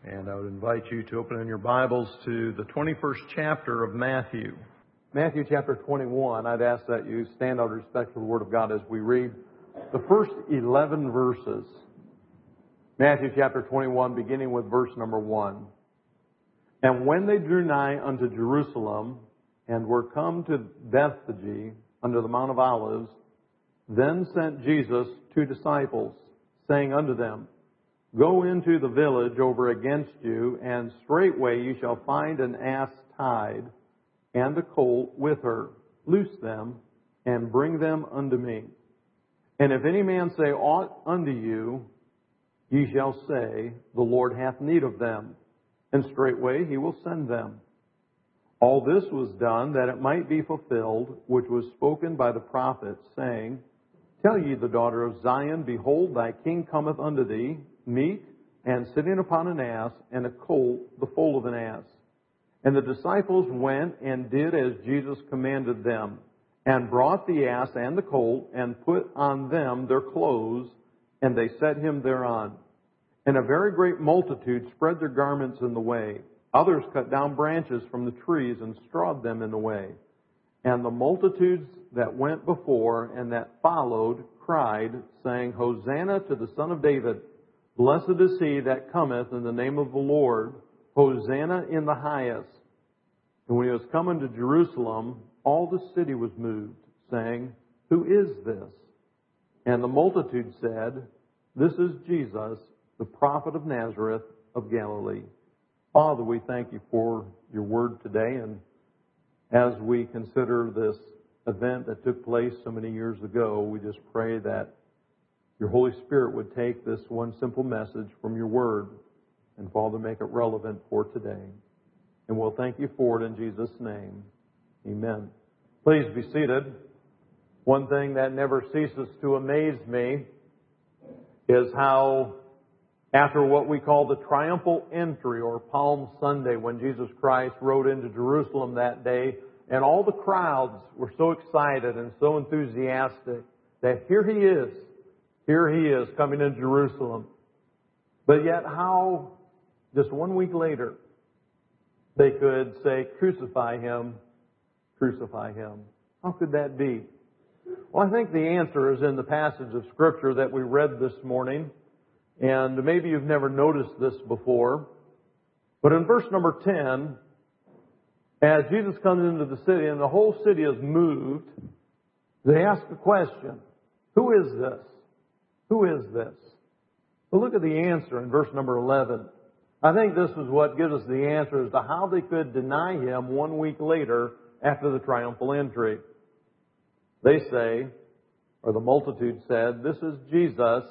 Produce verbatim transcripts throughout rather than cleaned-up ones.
And I would invite you to open in your Bibles to the twenty-first chapter of Matthew. Matthew chapter twenty-one. I'd ask that you stand out of respect for the Word of God as we read the first eleven verses. Matthew chapter twenty-one, beginning with verse number one. And when they drew nigh unto Jerusalem, and were come to Bethphage, under the Mount of Olives, then sent Jesus two disciples, saying unto them, Go into the village over against you, and straightway you shall find an ass tied, and a colt with her. Loose them, and bring them unto me. And if any man say aught unto you, ye shall say, The Lord hath need of them, and straightway he will send them. All this was done that it might be fulfilled, which was spoken by the prophet, saying, Tell ye the daughter of Zion, Behold, thy king cometh unto thee, meek, and sitting upon an ass, and a colt, the foal of an ass. And the disciples went and did as Jesus commanded them, and brought the ass and the colt, and put on them their clothes, and they set him thereon. And a very great multitude spread their garments in the way. Others cut down branches from the trees and strawed them in the way. And the multitudes that went before and that followed cried, saying, Hosanna to the Son of David. Blessed is he that cometh in the name of the Lord. Hosanna in the highest. And when he was come into Jerusalem, all the city was moved, saying, Who is this? And the multitude said, This is Jesus, the prophet of Nazareth of Galilee. Father, we thank you for your word today. And as we consider this event that took place so many years ago, we just pray that your Holy Spirit would take this one simple message from your word and, Father, make it relevant for today. And we'll thank you for it in Jesus' name. Amen. Please be seated. One thing that never ceases to amaze me is how, after what we call the triumphal entry or Palm Sunday, when Jesus Christ rode into Jerusalem that day, and all the crowds were so excited and so enthusiastic that here he is, here he is coming into Jerusalem. But yet how, just one week later, they could say, Crucify him, crucify him. How could that be? Well, I think the answer is in the passage of Scripture that we read this morning. And maybe you've never noticed this before. But in verse number ten, as Jesus comes into the city and the whole city is moved, they ask the question, Who is this? Who is this? Well, look at the answer in verse number eleven. I think this is what gives us the answer as to how they could deny him one week later after the triumphal entry. They say, or the multitude said, This is Jesus.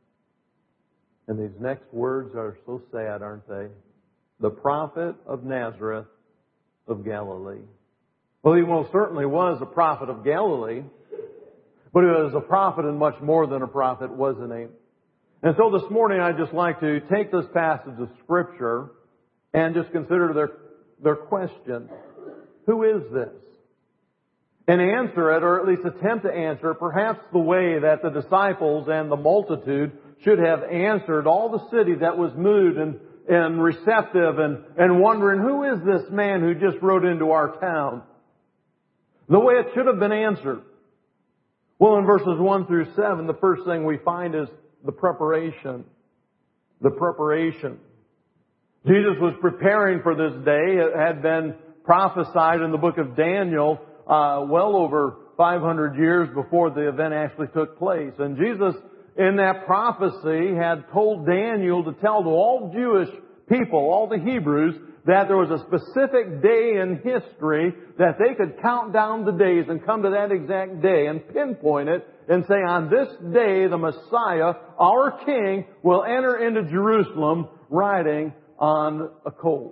And these next words are so sad, aren't they? The prophet of Nazareth of Galilee. Well, he most certainly was a prophet of Galilee, but he was a prophet and much more than a prophet, wasn't he? And so this morning I'd just like to take this passage of Scripture and just consider their, their question. Who is this? And answer it, or at least attempt to answer it, perhaps the way that the disciples and the multitude should have answered all the city that was moved and, and receptive and, and wondering, who is this man who just rode into our town? The way it should have been answered. Well, in verses one through seven, the first thing we find is the preparation. The preparation. Jesus was preparing for this day. It had been prophesied in the book of Daniel uh, well over five hundred years before the event actually took place. And Jesus, in that prophecy, had told Daniel to tell to all Jewish people, all the Hebrews, that there was a specific day in history that they could count down the days and come to that exact day and pinpoint it and say, on this day the Messiah, our King, will enter into Jerusalem riding on a colt.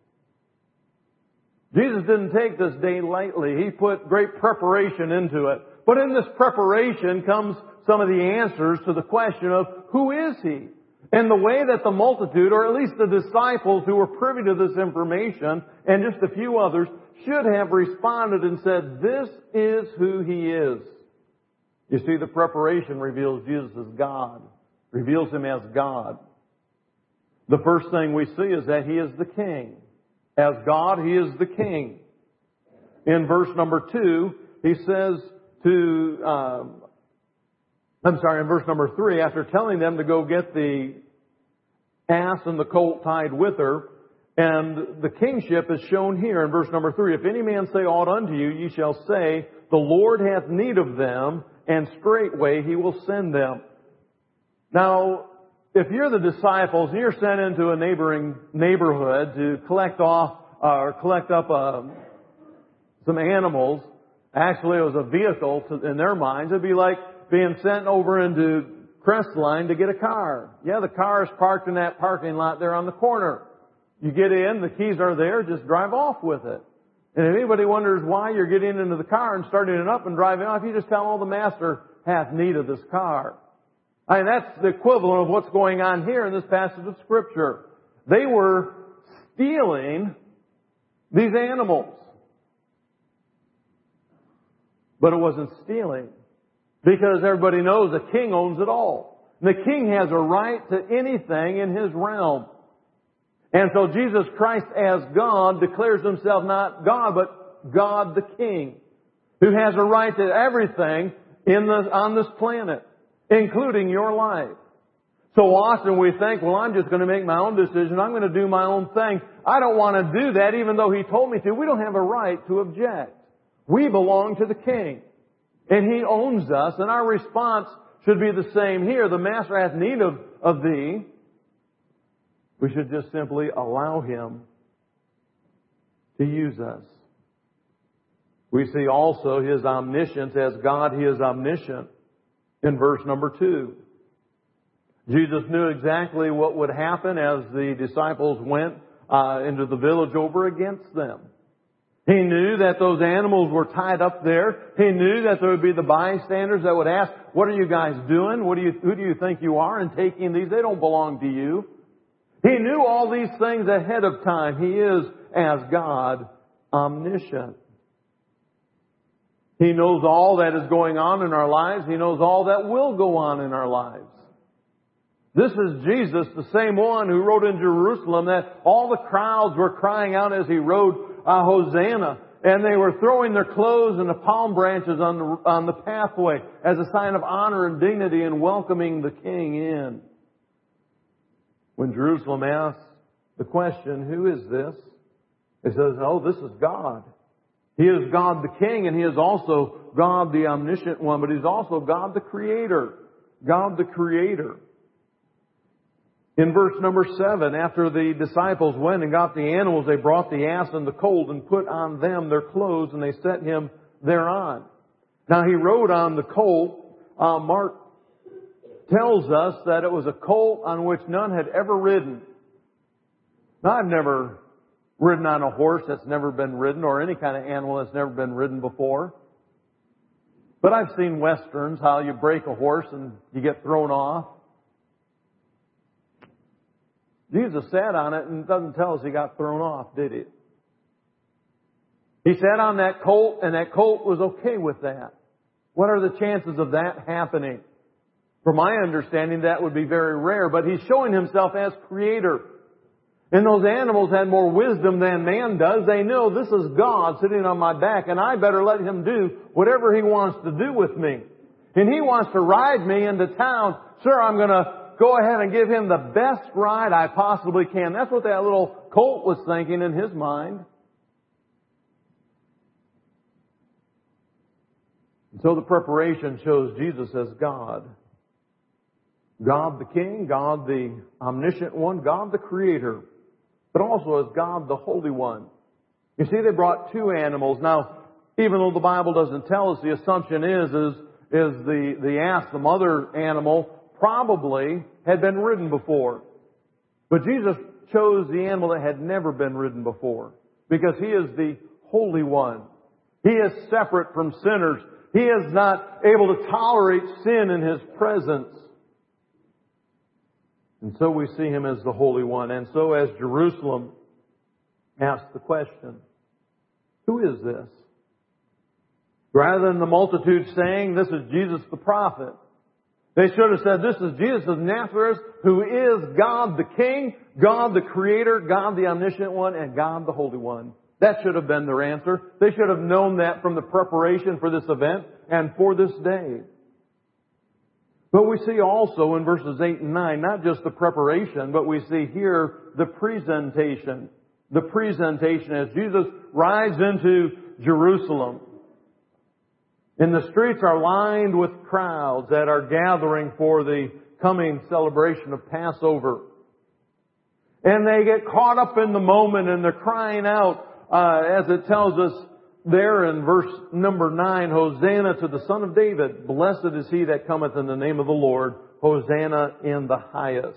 Jesus didn't take this day lightly. He put great preparation into it. But in this preparation comes some of the answers to the question of, who is he? And the way that the multitude, or at least the disciples who were privy to this information, and just a few others, should have responded and said, this is who he is. You see, the preparation reveals Jesus as God, reveals him as God. The first thing we see is that He is the King. As God, He is the King. In verse number two, He says to, um, I'm sorry, in verse number three, after telling them to go get the ass and the colt tied with her, and the kingship is shown here in verse number three. If any man say aught unto you, ye shall say, the Lord hath need of them, and straightway He will send them. Now, if you're the disciples and you're sent into a neighboring neighborhood to collect off uh, or collect up uh, some animals, actually it was a vehicle to, in their minds. It'd be like being sent over into Crestline to get a car. Yeah, the car is parked in that parking lot there on the corner. You get in, the keys are there, just drive off with it. And if anybody wonders why you're getting into the car and starting it up and driving off, you just tell them, oh, the master hath need of this car. I mean, that's the equivalent of what's going on here in this passage of Scripture. They were stealing these animals. But it wasn't stealing. Because everybody knows the king owns it all. The king has a right to anything in his realm. And so Jesus Christ as God declares Himself not God, but God the King, who has a right to everything in the, on this planet, including your life. So often we think, well, I'm just going to make my own decision. I'm going to do my own thing. I don't want to do that even though He told me to. We don't have a right to object. We belong to the King. And He owns us. And our response should be the same here. The Master hath need of, of thee. We should just simply allow Him to use us. We see also His omniscience. As God, He is omniscient in verse number two. Jesus knew exactly what would happen as the disciples went uh, into the village over against them. He knew that those animals were tied up there. He knew that there would be the bystanders that would ask, what are you guys doing? What do you, who do you think you are in taking these? They don't belong to you. He knew all these things ahead of time. He is, as God, omniscient. He knows all that is going on in our lives. He knows all that will go on in our lives. This is Jesus, the same one who rode in Jerusalem that all the crowds were crying out as He rode uh, Hosanna. And they were throwing their clothes and the palm branches on the, on the pathway as a sign of honor and dignity and welcoming the King in. When Jerusalem asks the question, who is this? It says, oh, this is God. He is God the King, and He is also God the omniscient one, but He's also God the Creator. God the Creator. In verse number seven, after the disciples went and got the animals, they brought the ass and the colt and put on them their clothes, and they set Him thereon. Now He rode on the colt. Uh, Mark tells us that it was a colt on which none had ever ridden. Now, I've never ridden on a horse that's never been ridden, or any kind of animal that's never been ridden before. But I've seen westerns, how you break a horse and you get thrown off. Jesus sat on it, and it doesn't tell us He got thrown off, did He? He sat on that colt, and that colt was okay with that. What are the chances of that happening? From my understanding, that would be very rare, but He's showing Himself as Creator. And those animals had more wisdom than man does. They know this is God sitting on my back, and I better let Him do whatever He wants to do with me. And He wants to ride me into town. Sure, I'm going to go ahead and give Him the best ride I possibly can. That's what that little colt was thinking in his mind. And so the preparation shows Jesus as God. God the King, God the omniscient one, God the Creator, but also as God the Holy One. You see, they brought two animals. Now, even though the Bible doesn't tell us, the assumption is, is, is the, the ass, the mother animal, probably had been ridden before. But Jesus chose the animal that had never been ridden before, because He is the Holy One. He is separate from sinners. He is not able to tolerate sin in His presence. And so we see Him as the Holy One. And so as Jerusalem asked the question, who is this? Rather than the multitude saying, this is Jesus the prophet, they should have said, this is Jesus of Nazareth, who is God the King. God the Creator, God the Omniscient One, and God the Holy One. That should have been their answer. They should have known that from the preparation for this event and for this day. But we see also in verses eight and nine, not just the preparation, but we see here the presentation. The presentation as Jesus rides into Jerusalem. And the streets are lined with crowds that are gathering for the coming celebration of Passover. And they get caught up in the moment and they're crying out, uh, as it tells us there in verse number nine, Hosanna to the Son of David. Blessed is he that cometh in the name of the Lord. Hosanna in the highest.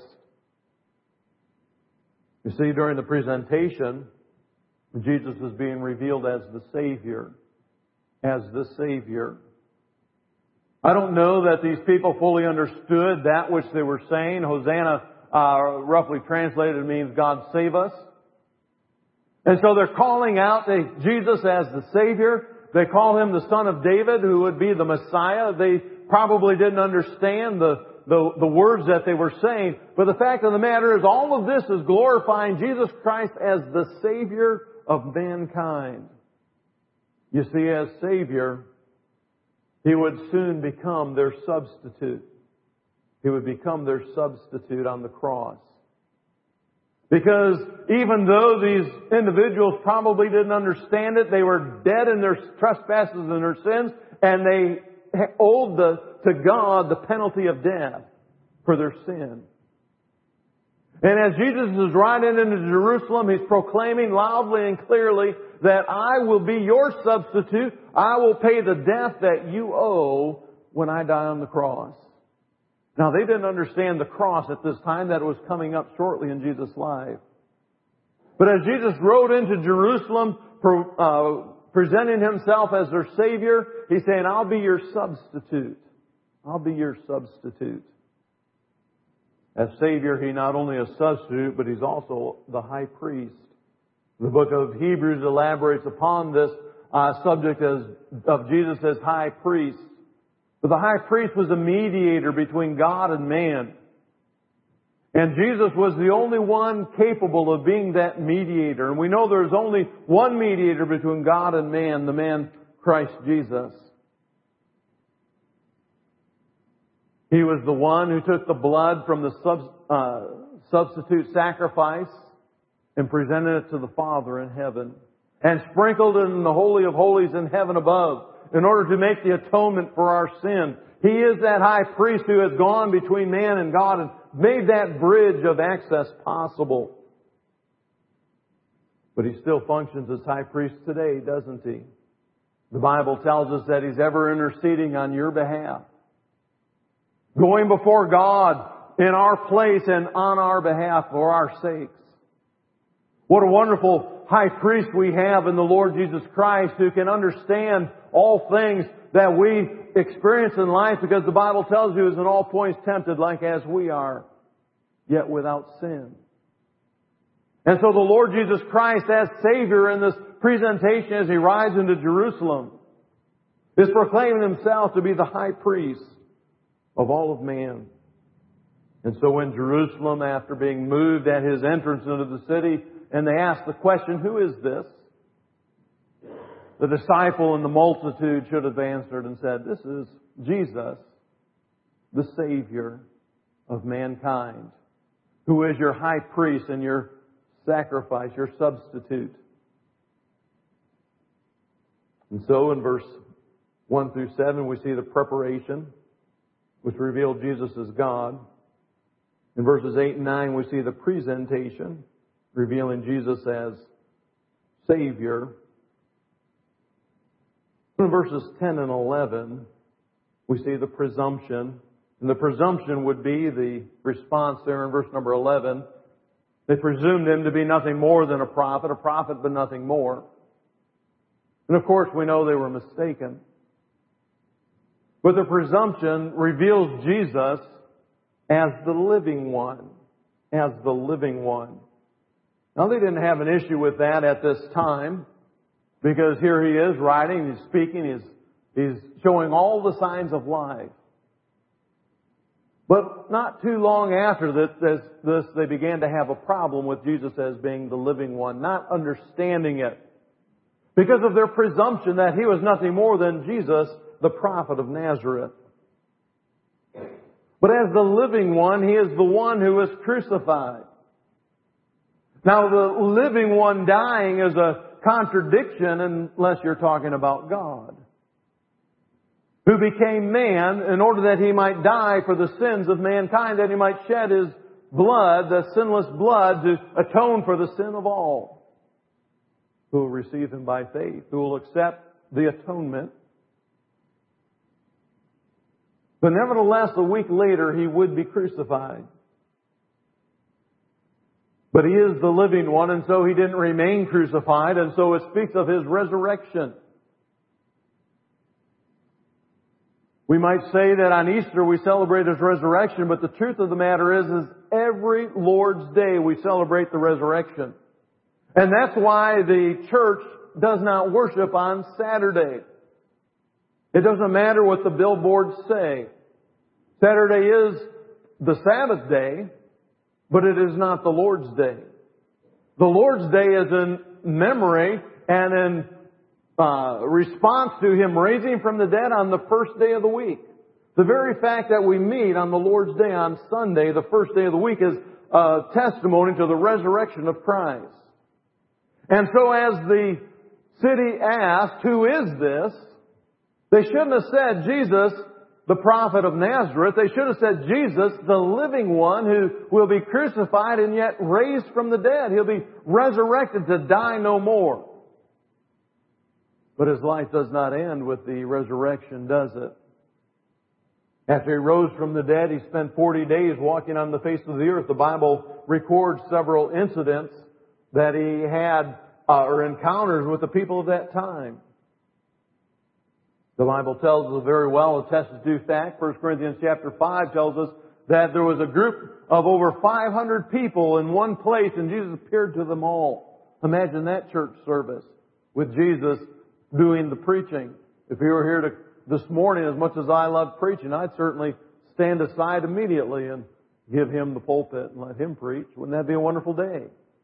You see, during the presentation, Jesus is being revealed as the Savior. As the Savior. I don't know that these people fully understood that which they were saying. Hosanna, uh, roughly translated, means God save us. And so they're calling out to Jesus as the Savior. They call Him the Son of David, who would be the Messiah. They probably didn't understand the, the, the words that they were saying. But the fact of the matter is, all of this is glorifying Jesus Christ as the Savior of mankind. You see, as Savior, He would soon become their substitute. He would become their substitute on the cross. Because even though these individuals probably didn't understand it, they were dead in their trespasses and their sins, and they owed the, to God the penalty of death for their sin. And as Jesus is riding into Jerusalem, He's proclaiming loudly and clearly that I will be your substitute. I will pay the debt that you owe when I die on the cross. Now, they didn't understand the cross at this time, that it was coming up shortly in Jesus' life. But as Jesus rode into Jerusalem, uh, presenting Himself as their Savior, He's saying, I'll be your substitute. I'll be your substitute. As Savior, He not only is a substitute, but He's also the high priest. The book of Hebrews elaborates upon this uh, subject as, of Jesus as high priest. But the high priest was a mediator between God and man. And Jesus was the only one capable of being that mediator. And we know there's only one mediator between God and man, the man Christ Jesus. He was the one who took the blood from the sub, uh, substitute sacrifice and presented it to the Father in heaven and sprinkled it in the Holy of Holies in heaven above in order to make the atonement for our sin. He is that high priest who has gone between man and God and made that bridge of access possible. But He still functions as high priest today, doesn't He? The Bible tells us that He's ever interceding on your behalf, going before God in our place and on our behalf for our sakes. What a wonderful high priest we have in the Lord Jesus Christ, who can understand all things that we experience in life, because the Bible tells you He is in all points tempted like as we are, yet without sin. And so the Lord Jesus Christ as Savior in this presentation as He rides into Jerusalem is proclaiming Himself to be the high priest of all of man. And so in Jerusalem, after being moved at His entrance into the city, and they ask the question, who is this? The disciple and the multitude should have answered and said, this is Jesus, the Savior of mankind, who is your high priest and your sacrifice, your substitute. And so in verse one through seven, we see the preparation, which revealed Jesus as God. In verses eight and nine, we see the presentation, revealing Jesus as Savior. In verses ten and eleven, we see the presumption. And the presumption would be the response there in verse number eleven. They presumed Him to be nothing more than a prophet, a prophet but nothing more. And of course we know they were mistaken. But the presumption reveals Jesus as the living one. As the living one. Now, they didn't have an issue with that at this time, because here He is writing, He's speaking, He's, he's showing all the signs of life. But not too long after this, this, this, they began to have a problem with Jesus as being the living one, not understanding it, because of their presumption that He was nothing more than Jesus, the prophet of Nazareth. But as the living one, He is the one who was crucified. Now, the living one dying is a contradiction unless you're talking about God, who became man in order that He might die for the sins of mankind, that He might shed His blood, the sinless blood, to atone for the sin of all who will receive Him by faith, who will accept the atonement. But nevertheless, a week later, He would be crucified. But He is the living one, and so He didn't remain crucified, and so it speaks of His resurrection. We might say that on Easter we celebrate His resurrection, but the truth of the matter is, is every Lord's Day we celebrate the resurrection. And that's why the church does not worship on Saturday. It doesn't matter what the billboards say. Saturday is the Sabbath day, but it is not the Lord's Day. The Lord's Day is in memory and in uh, response to Him raising from the dead on the first day of the week. The very fact that we meet on the Lord's Day on Sunday, the first day of the week, is a testimony to the resurrection of Christ. And so as the city asked, who is this? They shouldn't have said Jesus, the prophet of Nazareth. They should have said Jesus, the living one who will be crucified and yet raised from the dead. He'll be resurrected to die no more. But His life does not end with the resurrection, does it? After He rose from the dead, He spent forty days walking on the face of the earth. The Bible records several incidents that He had, uh, or encounters with the people of that time. The Bible tells us very well, attested to fact. First Corinthians chapter five tells us that there was a group of over five hundred people in one place, and Jesus appeared to them all. Imagine that church service with Jesus doing the preaching. If He were here to, this morning, as much as I love preaching, I'd certainly stand aside immediately and give Him the pulpit and let Him preach. Wouldn't that be a wonderful day?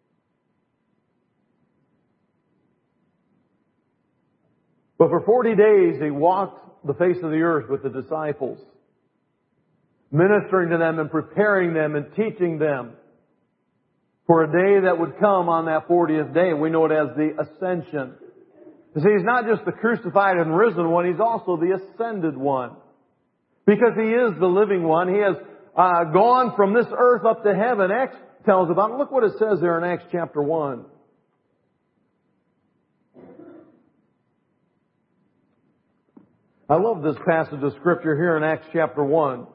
But for forty days, He walked the face of the earth with the disciples, ministering to them and preparing them and teaching them for a day that would come on that fortieth day. We know it as the Ascension. You see, He's not just the crucified and risen one, He's also the ascended one. Because He is the living one. He has uh, gone from this earth up to heaven. Acts tells about it. Look what it says there in Acts chapter one. I love this passage of Scripture here in Acts chapter one.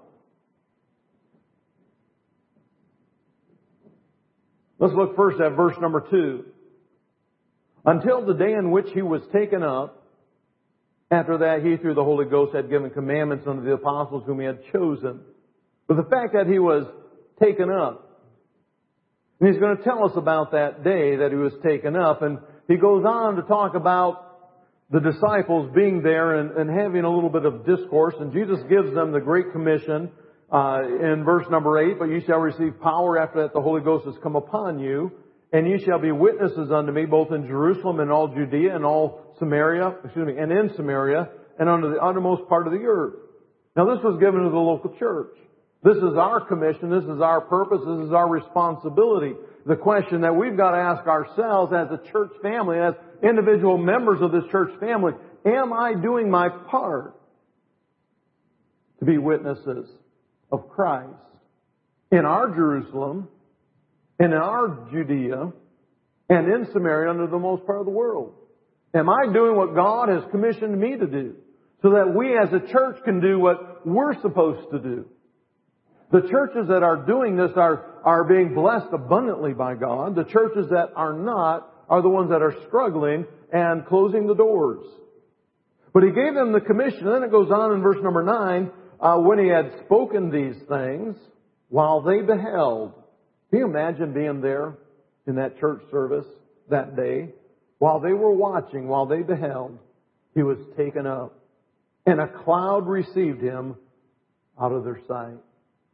Let's look first at verse number two. Until the day in which He was taken up, after that He, through the Holy Ghost, had given commandments unto the apostles whom He had chosen. But the fact that He was taken up, and He's going to tell us about that day that He was taken up, and He goes on to talk about the disciples being there and, and having a little bit of discourse, and Jesus gives them the Great Commission uh, in verse number eight, but you shall receive power after that the Holy Ghost has come upon you, and ye shall be witnesses unto me both in Jerusalem and all Judea and all Samaria, excuse me, and in Samaria and unto the uttermost part of the earth. Now this was given to the local church. This is our commission, this is our purpose, this is our responsibility. The question that we've got to ask ourselves as a church family, as individual members of this church family, am I doing my part to be witnesses of Christ in our Jerusalem and in our Judea and in Samaria under the most part of the world? Am I doing what God has commissioned me to do so that we as a church can do what we're supposed to do? The churches that are doing this are, are being blessed abundantly by God. The churches that are not are the ones that are struggling and closing the doors. But He gave them the commission. Then it goes on in verse number nine, uh, when He had spoken these things, while they beheld. Can you imagine being there in that church service that day? While they were watching, while they beheld, He was taken up. And a cloud received Him out of their sight.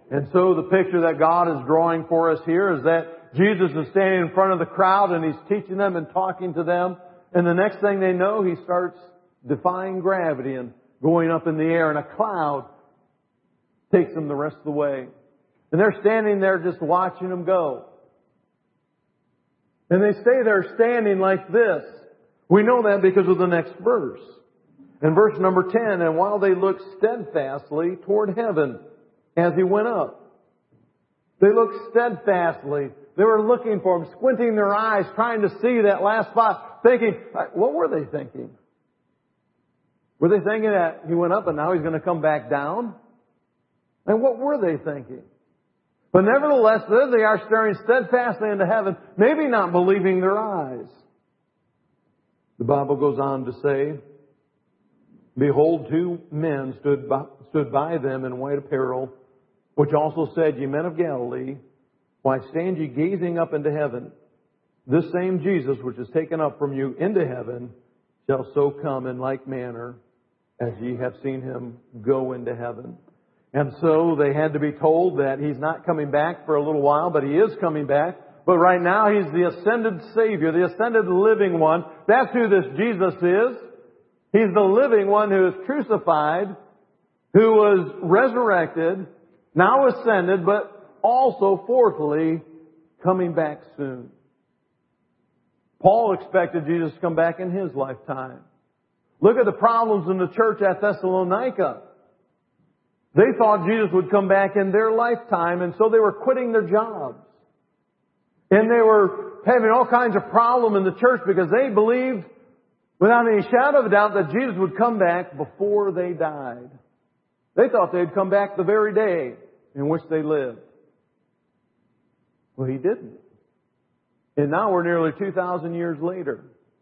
And so the picture that God is drawing for us here is that Jesus is standing in front of the crowd and He's teaching them and talking to them. And the next thing they know, He starts defying gravity and going up in the air, and a cloud takes them the rest of the way. And they're standing there just watching Him go. And they stay there standing like this. We know that because of the next verse. In verse number ten, and while they looked steadfastly toward heaven as He went up. They looked steadfastly. They were looking for Him, squinting their eyes, trying to see that last spot, thinking, what were they thinking? Were they thinking that He went up and now He's going to come back down? And what were they thinking? But nevertheless, there they are staring steadfastly into heaven, maybe not believing their eyes. The Bible goes on to say, behold, two men stood by, stood by them in white apparel, which also said, Ye men of Galilee, why stand ye gazing up into heaven? This same Jesus, which is taken up from you into heaven, shall so come in like manner as ye have seen Him go into heaven. And so they had to be told that He's not coming back for a little while, but He is coming back. But right now He's the ascended Savior, the ascended living one. That's who this Jesus is. He's the living one who is crucified, who was resurrected, now ascended, but also fourthly, coming back soon. Paul expected Jesus to come back in his lifetime. Look at the problems in the church at Thessalonica. They thought Jesus would come back in their lifetime, and so they were quitting their jobs. And they were having all kinds of problems in the church because they believed, without any shadow of a doubt, that Jesus would come back before they died. They thought they'd come back the very day in which they lived. Well, He didn't. And now we're nearly two thousand years later.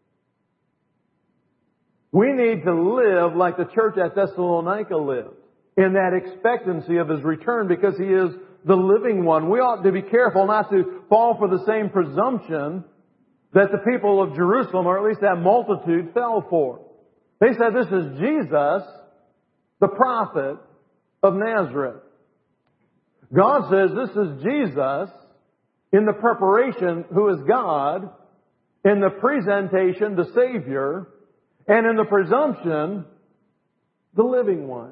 We need to live like the church at Thessalonica lived, in that expectancy of His return, because He is the living one. We ought to be careful not to fall for the same presumption that the people of Jerusalem, or at least that multitude, fell for. They said, this is Jesus, the prophet of Nazareth. God says this is Jesus in the preparation, who is God, in the presentation, the Savior, and in the presumption, the living one.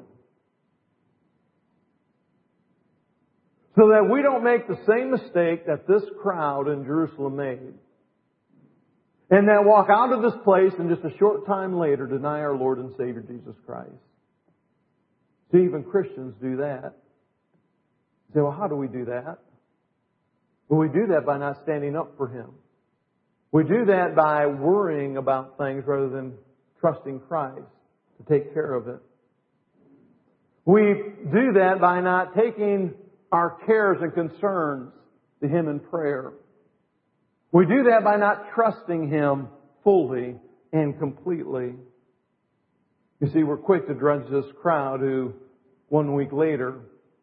So that we don't make the same mistake that this crowd in Jerusalem made. And that walk out of this place and just a short time later deny our Lord and Savior Jesus Christ. See, even Christians do that. You say, well, how do we do that? Well, we do that by not standing up for Him. We do that by worrying about things rather than trusting Christ to take care of it. We do that by not taking our cares and concerns to Him in prayer. We do that by not trusting Him fully and completely. You see, we're quick to judge this crowd who, one week later,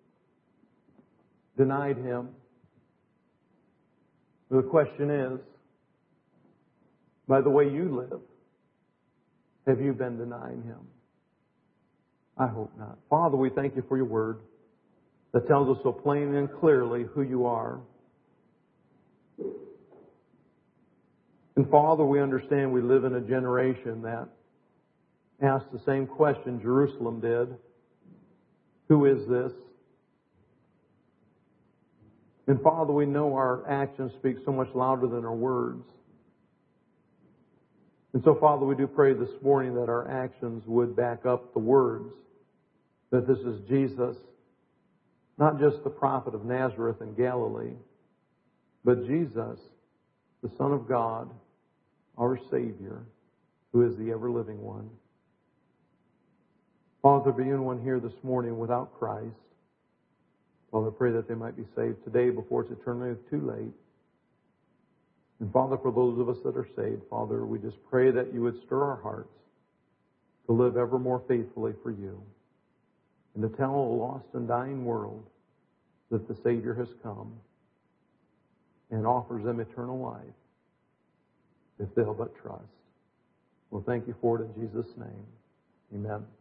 denied Him. The question is, by the way you live, have you been denying Him? I hope not. Father, we thank You for Your Word that tells us so plainly and clearly who You are. And Father, we understand we live in a generation that asks the same question Jerusalem did. Who is this? And Father, we know our actions speak so much louder than our words. And so, Father, we do pray this morning that our actions would back up the words, that this is Jesus, not just the prophet of Nazareth in Galilee, but Jesus, the Son of God, our Savior, who is the ever-living one. Father, be anyone here this morning without Christ, Father, I pray that they might be saved today before it's eternally too late. And Father, for those of us that are saved, Father, we just pray that You would stir our hearts to live ever more faithfully for You and to tell a lost and dying world that the Savior has come and offers them eternal life if they'll but trust. Well, thank You for it in Jesus' name. Amen.